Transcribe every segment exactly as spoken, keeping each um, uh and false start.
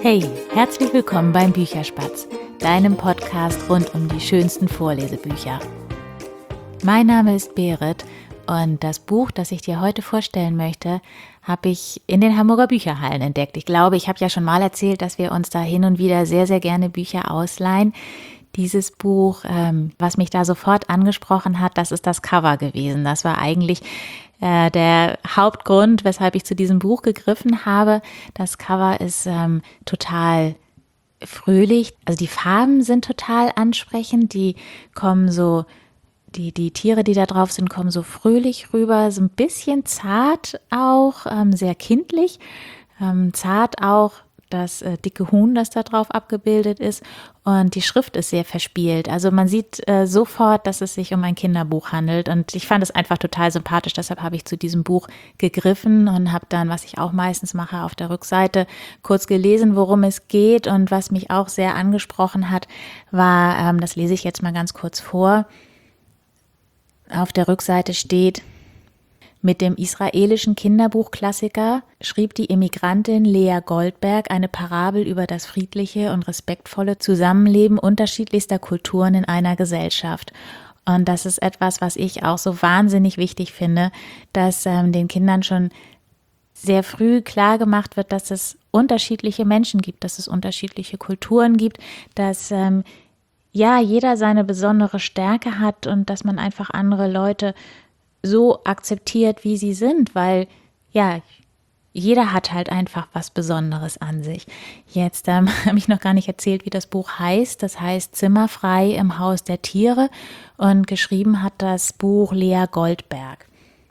Hey, herzlich willkommen beim Bücherspatz, deinem Podcast rund um die schönsten Vorlesebücher. Mein Name ist Berit und das Buch, das ich dir heute vorstellen möchte, habe ich in den Hamburger Bücherhallen entdeckt. Ich glaube, ich habe ja schon mal erzählt, dass wir uns da hin und wieder sehr, sehr gerne Bücher ausleihen. Dieses Buch, ähm, was mich da sofort angesprochen hat, das ist das Cover gewesen. Das war eigentlich äh, der Hauptgrund, weshalb ich zu diesem Buch gegriffen habe. Das Cover ist ähm, total fröhlich. Also die Farben sind total ansprechend. Die kommen so, die, die Tiere, die da drauf sind, kommen so fröhlich rüber. So ein bisschen zart auch, ähm, sehr kindlich. Ähm, zart auch das äh, dicke Huhn, das da drauf abgebildet ist, und die Schrift ist sehr verspielt. Also man sieht äh, sofort, dass es sich um ein Kinderbuch handelt, und ich fand es einfach total sympathisch. Deshalb habe ich zu diesem Buch gegriffen und habe dann, was ich auch meistens mache, auf der Rückseite kurz gelesen, worum es geht. Und was mich auch sehr angesprochen hat, war, ähm, das lese ich jetzt mal ganz kurz vor. Auf der Rückseite steht: Mit dem israelischen Kinderbuchklassiker schrieb die Emigrantin Lea Goldberg eine Parabel über das friedliche und respektvolle Zusammenleben unterschiedlichster Kulturen in einer Gesellschaft. Und das ist etwas, was ich auch so wahnsinnig wichtig finde, dass ähm, den Kindern schon sehr früh klar gemacht wird, dass es unterschiedliche Menschen gibt, dass es unterschiedliche Kulturen gibt, dass ähm, ja jeder seine besondere Stärke hat und dass man einfach andere Leute so akzeptiert, wie sie sind, weil ja, jeder hat halt einfach was Besonderes an sich. Jetzt ähm, habe ich noch gar nicht erzählt, wie das Buch heißt. Das heißt Zimmerfrei im Haus der Tiere, und geschrieben hat das Buch Lea Goldberg.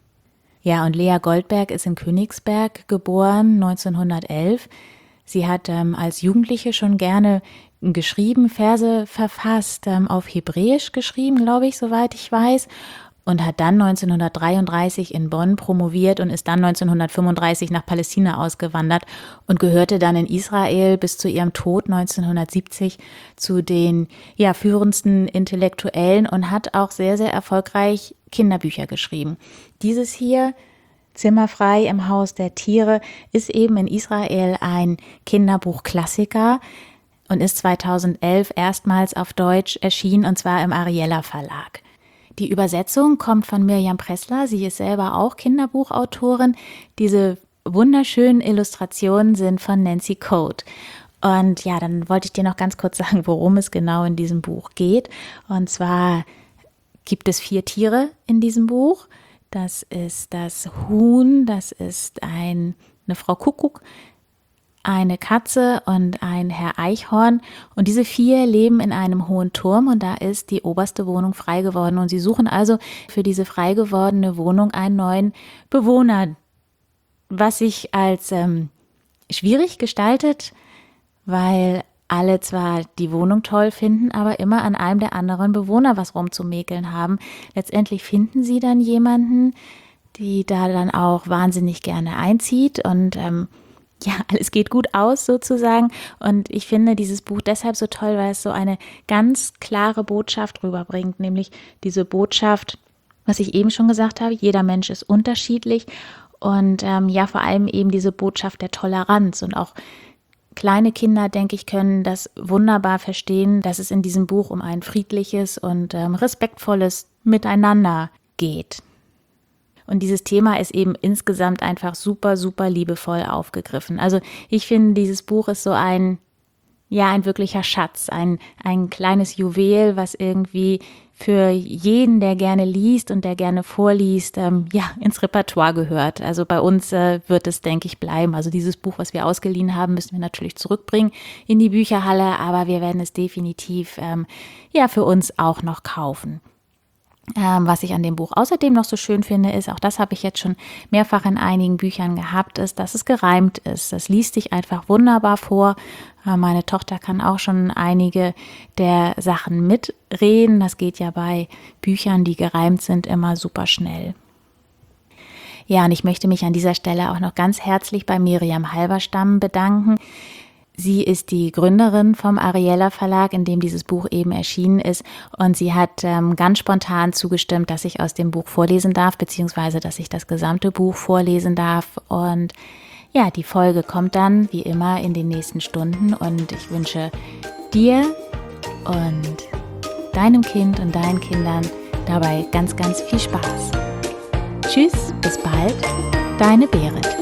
Ja, und Lea Goldberg ist in Königsberg geboren, neunzehnhundertelf. Sie hat ähm, als Jugendliche schon gerne geschrieben, Verse verfasst, ähm, auf Hebräisch geschrieben, glaube ich, soweit ich weiß. Und hat dann neunzehnhundertdreiunddreißig in Bonn promoviert und ist dann neunzehnhundertfünfunddreißig nach Palästina ausgewandert und gehörte dann in Israel bis zu ihrem Tod neunzehnhundertsiebzig zu den ja, führendsten Intellektuellen und hat auch sehr, sehr erfolgreich Kinderbücher geschrieben. Dieses hier, Zimmerfrei im Haus der Tiere, ist eben in Israel ein Kinderbuchklassiker und ist zweitausendelf erstmals auf Deutsch erschienen, und zwar im Ariella Verlag. Die Übersetzung kommt von Mirjam Pressler, sie ist selber auch Kinderbuchautorin. Diese wunderschönen Illustrationen sind von Nancy Code. Und ja, dann wollte ich dir noch ganz kurz sagen, worum es genau in diesem Buch geht. Und zwar gibt es vier Tiere in diesem Buch. Das ist das Huhn, das ist ein, eine Frau Kuckuck, eine Katze und ein Herr Eichhorn, und diese vier leben in einem hohen Turm, und da ist die oberste Wohnung frei geworden, und sie suchen also für diese frei gewordene Wohnung einen neuen Bewohner, was sich als ähm, schwierig gestaltet, weil alle zwar die Wohnung toll finden, aber immer an einem der anderen Bewohner was rumzumäkeln haben. Letztendlich finden sie dann jemanden, die da dann auch wahnsinnig gerne einzieht, und ähm, ja, alles geht gut aus sozusagen, und ich finde dieses Buch deshalb so toll, weil es so eine ganz klare Botschaft rüberbringt, nämlich diese Botschaft, was ich eben schon gesagt habe, jeder Mensch ist unterschiedlich, und ähm, ja, vor allem eben diese Botschaft der Toleranz, und auch kleine Kinder, denke ich, können das wunderbar verstehen, dass es in diesem Buch um ein friedliches und ähm, respektvolles Miteinander geht. Und dieses Thema ist eben insgesamt einfach super, super liebevoll aufgegriffen. Also ich finde, dieses Buch ist so ein, ja, ein wirklicher Schatz, ein, ein kleines Juwel, was irgendwie für jeden, der gerne liest und der gerne vorliest, ähm, ja, ins Repertoire gehört. Also bei uns äh, wird es, denke ich, bleiben. Also dieses Buch, was wir ausgeliehen haben, müssen wir natürlich zurückbringen in die Bücherhalle, aber wir werden es definitiv, ähm, ja, für uns auch noch kaufen. Ähm, was ich an dem Buch außerdem noch so schön finde, ist, auch das habe ich jetzt schon mehrfach in einigen Büchern gehabt, ist, dass es gereimt ist. Das liest sich einfach wunderbar vor. Äh, meine Tochter kann auch schon einige der Sachen mitreden. Das geht ja bei Büchern, die gereimt sind, immer super schnell. Ja, und ich möchte mich an dieser Stelle auch noch ganz herzlich bei Miriam Halberstam bedanken. Sie ist die Gründerin vom Ariella Verlag, in dem dieses Buch eben erschienen ist, und sie hat ähm, ganz spontan zugestimmt, dass ich aus dem Buch vorlesen darf, beziehungsweise dass ich das gesamte Buch vorlesen darf. Und Ja, die Folge kommt dann wie immer in den nächsten Stunden und ich wünsche dir und deinem Kind und deinen Kindern dabei ganz, ganz viel Spaß. Tschüss, bis bald, deine Berit.